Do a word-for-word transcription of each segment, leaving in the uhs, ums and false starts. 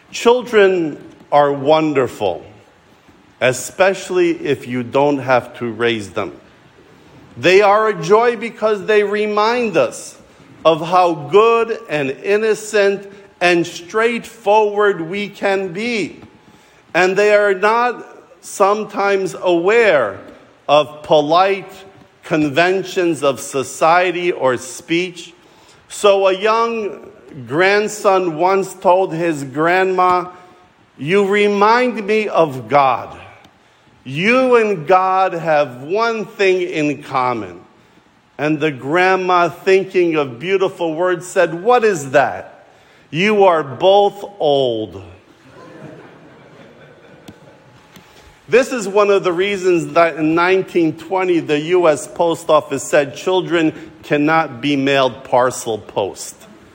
Children are wonderful, especially if you don't have to raise them. They are a joy because they remind us of how good and innocent and straightforward we can be. And they are not sometimes aware of polite conventions of society or speech. So a young grandson once told his grandma, "You remind me of God. You and God have one thing in common." And the grandma, thinking of beautiful words, said, "What is that?" "You are both old." This is one of the reasons that in nineteen twenty, the U S Post Office said children cannot be mailed parcel post.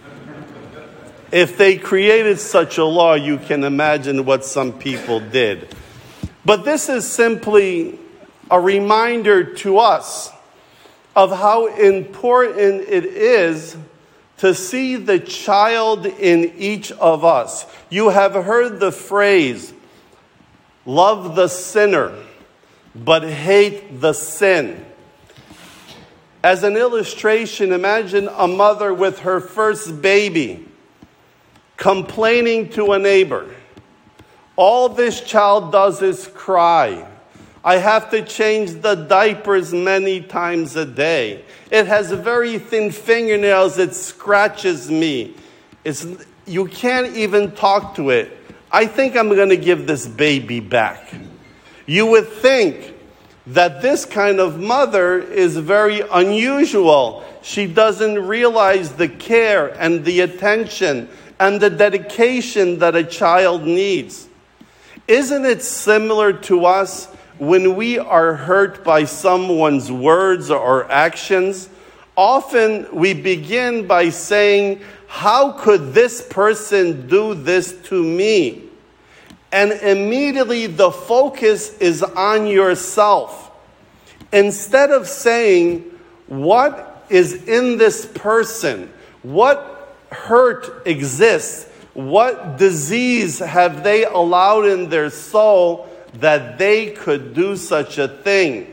If they created such a law, you can imagine what some people did. But this is simply a reminder to us of how important it is to see the child in each of us. You have heard the phrase, "Love the sinner, but hate the sin." As an illustration, imagine a mother with her first baby complaining to a neighbor. "All this child does is cry. I have to change the diapers many times a day. It has very thin fingernails. It scratches me. It's, you can't even talk to it. I think I'm going to give this baby back." You would think that this kind of mother is very unusual. She doesn't realize the care and the attention and the dedication that a child needs. Isn't it similar to us when we are hurt by someone's words or actions? Often we begin by saying, "How could this person do this to me?" And immediately the focus is on yourself. Instead of saying, "What is in this person? What hurt exists? What disease have they allowed in their soul that they could do such a thing?"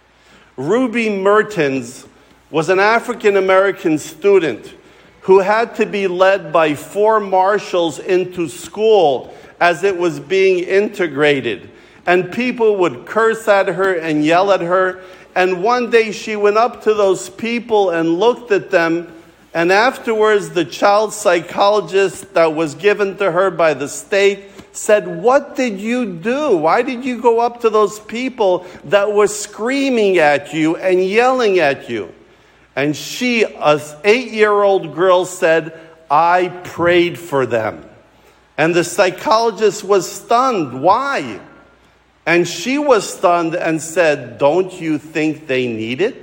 Ruby Mertens was an African-American student who had to be led by four marshals into school as it was being integrated. And people would curse at her and yell at her. And one day she went up to those people and looked at them. And afterwards, the child psychologist that was given to her by the state said, "What did you do? Why did you go up to those people that were screaming at you and yelling at you?" And she, an eight-year-old girl, said, "I prayed for them." And the psychologist was stunned. Why? And she was stunned and said, "Don't you think they need it?"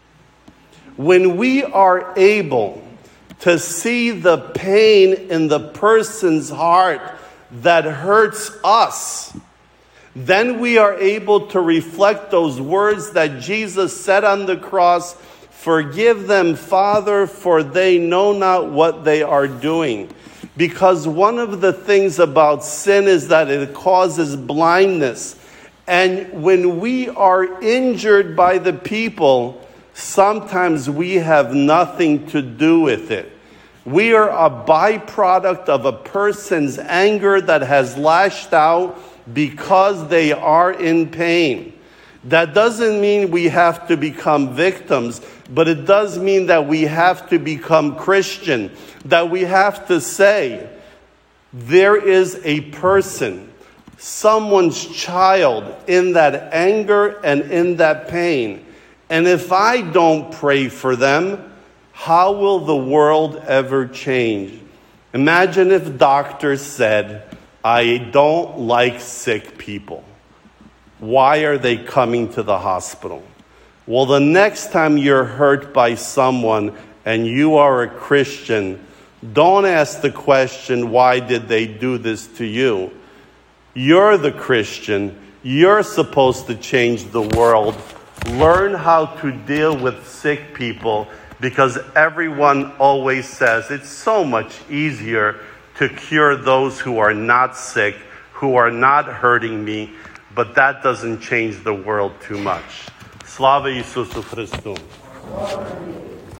When we are able to see the pain in the person's heart that hurts us, then we are able to reflect those words that Jesus said on the cross, "Forgive them, Father, for they know not what they are doing." Because one of the things about sin is that it causes blindness. And when we are injured by the people, sometimes we have nothing to do with it. We are a byproduct of a person's anger that has lashed out because they are in pain. That doesn't mean we have to become victims, but it does mean that we have to become Christian, that we have to say, there is a person, someone's child in that anger and in that pain. And if I don't pray for them, how will the world ever change? Imagine if doctors said, "I don't like sick people. Why are they coming to the hospital?" Well, the next time you're hurt by someone and you are a Christian, don't ask the question, "Why did they do this to you?" You're the Christian. You're supposed to change the world. Learn how to deal with sick people, because everyone always says it's so much easier to cure those who are not sick, who are not hurting me, but that doesn't change the world too much. Slava Isusu Christu.